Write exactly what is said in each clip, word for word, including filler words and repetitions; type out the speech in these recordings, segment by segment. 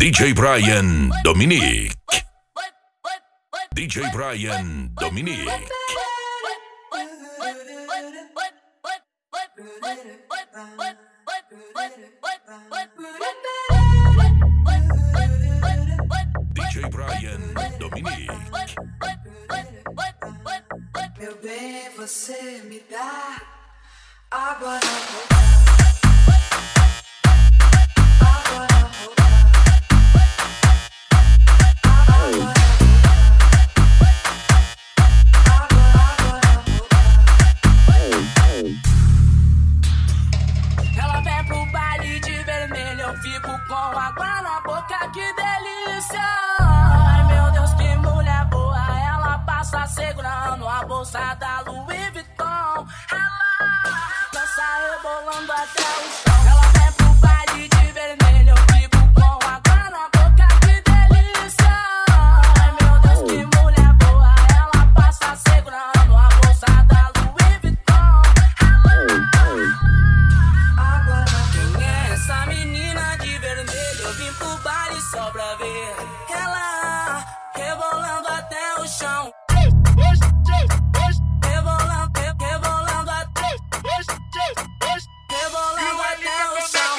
D J Brian Dominique. D J Brian Dominique. D J Brian Dominique. Meu bem, você me dá água na boca. Água na boca. Água na boca. Água, água na boca. Ela vem pro baile de vermelho, eu fico com água na boca, que delícia. Ai meu Deus, que mulher boa. Ela passa segurando a bolsa da Louis Vuitton. Ela dança rebolando até o chão. Ela vem pro baile de vermelho, eu fico com água na boca, que delícia. Ai meu Deus, que mulher boa. Ela passa segurando a bolsa da Louis Vuitton. Ela água na boca. Quem é essa menina de vermelho? Eu vim pro baile só pra ver ela rebolando até o chão. Rebolando, rebolando até, rebolando até o chão.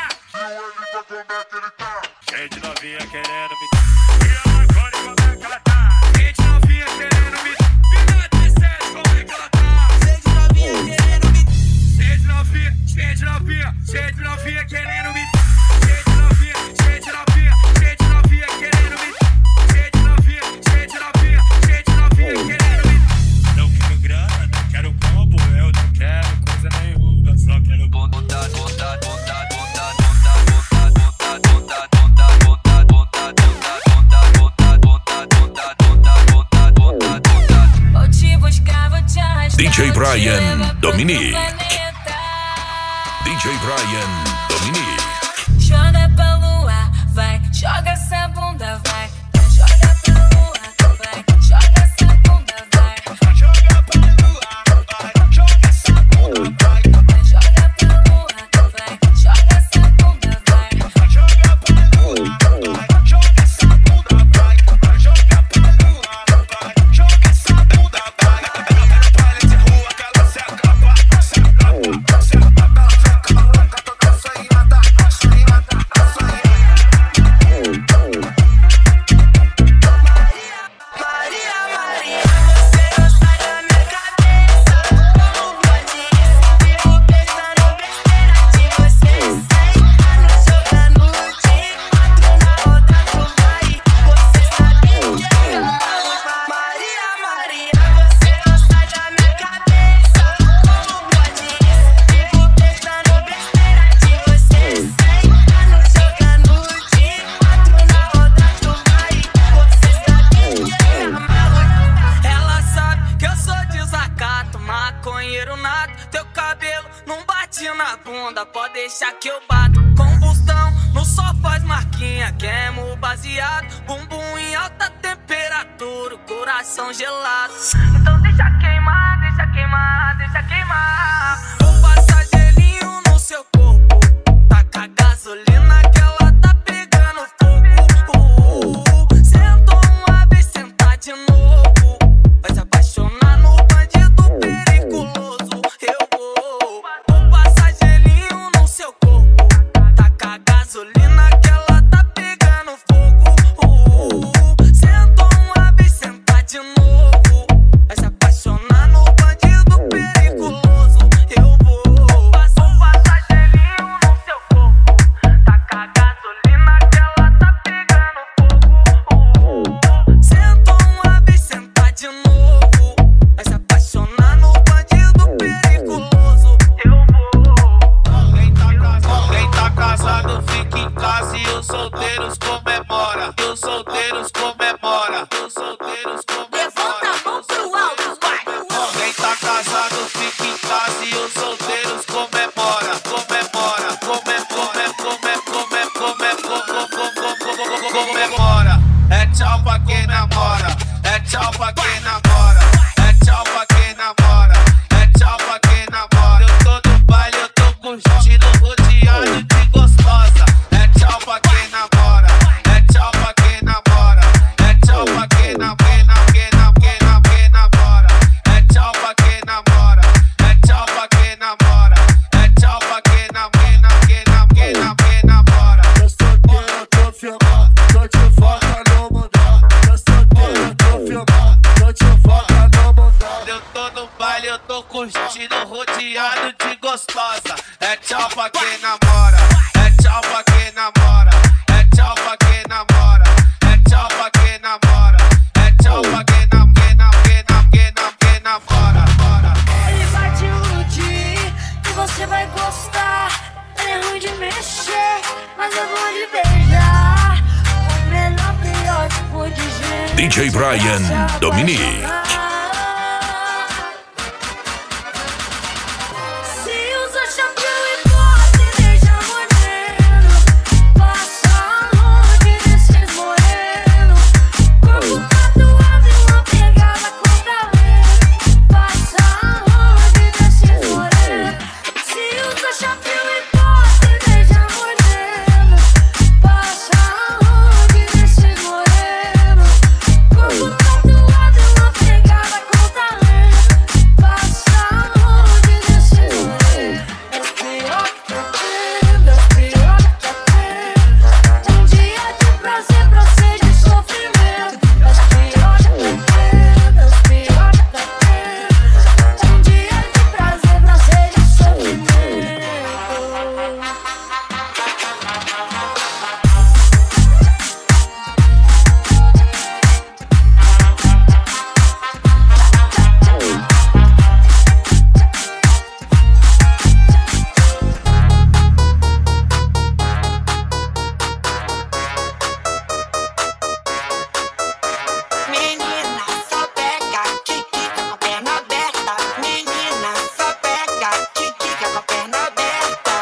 Cheio de novinha querendo me. E agora como é que ela tá? Cheio de novinha querendo me. Me dá de sete, como é que ela tá? Cheio de novinha querendo me. Cheio de novinha, cheio de novinha, cheio de novinha querendo me. Cheio de novinha, cheio de novinha, cheio de novinha querendo me. Cheio de novinha, cheio de novinha, cheio de novinha querendo me. Não quero grana, não quero combo, eu não quero coisa nenhuma, só quero vontade, vontade, vontade, vontade, vontade, vontade, vontade, vontade, vontade, vontade, vontade, vontade, vontade, vontade, vontade, vontade. Vou te buscar, vou te arrastar. D J Brian vou te levar pro Dominique. planeta. D J Brian Dominique. Joga pra lua, vai, joga essa bunda, vai. Joga pra lua, vai, joga essa bunda, vai. Joga pra lua, vai, joga essa bunda, vai. Joga pra lua, vai, joga essa bunda, vai. Joga pra lua, vai, joga essa bunda, vai. Joga pra lua, vai, joga essa bunda, vai. Ela no baile de rua que ela se acaba, se acaba, se acaba, se acaba, toda sonhada, sonhada, sonhada. Maria, Maria, você não sai da minha cabeça. Como pode isso? Fico pensando besteira de você. Sai, jogando de quatro na roda do vai. Você sabe que é Maria, Maria, você não sai da minha cabeça. Como pode isso? Fico pensando besteira de você. Sai, jogando de quatro na roda do vai. Você sabe que é ela sabe que eu sou desacato, maconheiro nato. Teu cabelo não bate na bunda, pode deixar que eu bato. Combustão no sol faz marquinha, queimo baseado. Bumbum em alta temperatura, o coração gelado. Então deixa queimar, deixa queimar, deixa queimar. Vou passar gelinho no seu corpo, taca gasolina que ela tá pegando fogo. Sentou uma vez, sentar de novo. Vai se apaixonar no bandido periculoso. Eu vou, vou passar gelinho no seu corpo, taca gasolina que ela tá pegando fogo. Sentou uma vez, sentar de novo. Vai se apaixonar no bandido periculoso. Eu vou, vou passar gelinho no seu corpo, taca gasolina que ela tá pegando fogo. Sentou uma vez, sentar de novo. Vai se apaixonar no bandido periculoso. Eu vou. Quem tá casado fica em casa e os solteiros comemora. E os solteiros comemora. E os solteiros comemora. Levanta a mão pro alto, vai. Quem tá casado fica em casa e os solteiros comemora. Comemora, comemora, comemora, comemora, comemora, comemora. É tchau pra quem namora. É tchau pra quem namora. É tchau pra quem namora. É tchau pra quem namora. Eu tô no baile, eu tô curtindo rodeado de gostosa. É tchau pra quem namora. É tchau pra quem namora. É tchau pra quem namora. É tchau pra quem namora. É tchau pra quem namora. É tchau pra quem nam, quem nam, quem nam, quem nam, quem namora. Bora. Ele vai te iludir e você vai gostar. Ele é ruim de mexer, mas eu vou lhe beijar. O melhor periódico de gente. D J Brian Dominique. Se usa shampoo e pó, se deixa moreno. Passa longe desses morenos. Corpo tatuado e uma pegada com talento. Passa longe desses morenos. Se usa shampoo e pó, se deixa moreno. Passa longe desses morenos. Corpo tatuado e uma pegada com talento. Passa longe desses morenos. É o pior que eu tenho, é o pior que eu tenho. Um dia de prazer pra ser de sofrimento. É o pior que eu tenho, é o pior que eu tenho. Um dia de prazer pra ser de sofrimento. Menina, só pega, quiquica com a perna aberta. Menina, só pega, quiquica com a perna aberta.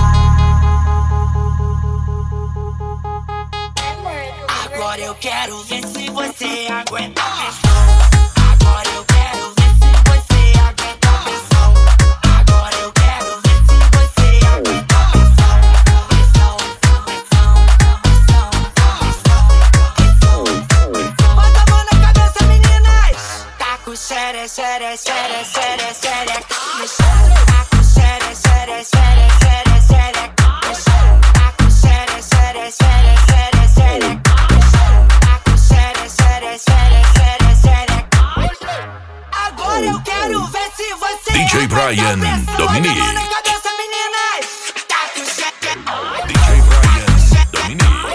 Agora eu quero ver se você aguenta a pressão. Agora eu quero ver se você aguenta a pressão. Agora eu quero ver se você aguenta a pressão. Pressão, pressão, pressão, pressão, pressão. Bota a mão na cabeça, meninas. Tá com xere, xere, xere, xere, xere no chão. Tá com xere, xere, xere, xere, xere no chão. Tá com xere, xere, xere, xere, xere no chão. Tá com xere, xere, xere, xere, xere. Agora eu quero ver se você D J Brian Dominique. Bota a mão na cabeça, meninas. Tá com xere. D J Brian Dominique.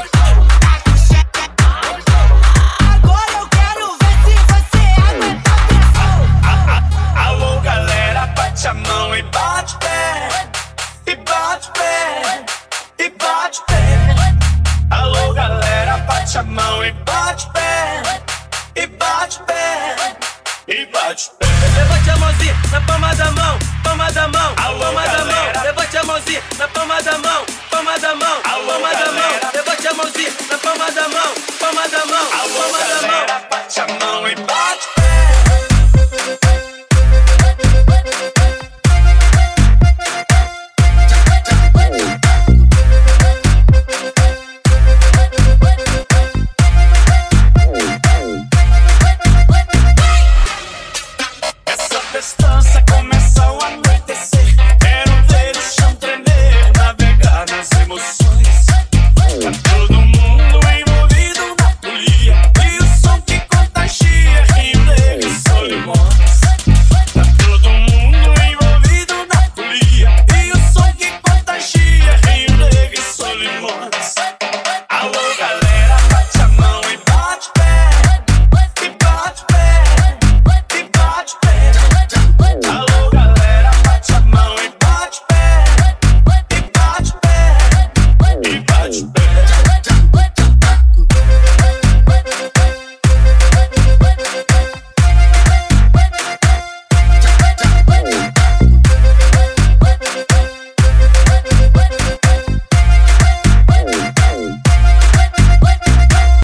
Agora eu quero ver se você aguenta a pressão. Alô, galera, bate a mão e bate pé. E bate pé. E bate pé. Alô, galera, bate a mão e bate pé. E bate pé. E bate pé. Levante a mãozinha na palma da mão, palma da mão, Alô, palma da galera. mão. Levante a mãozinha na palma da mão, palma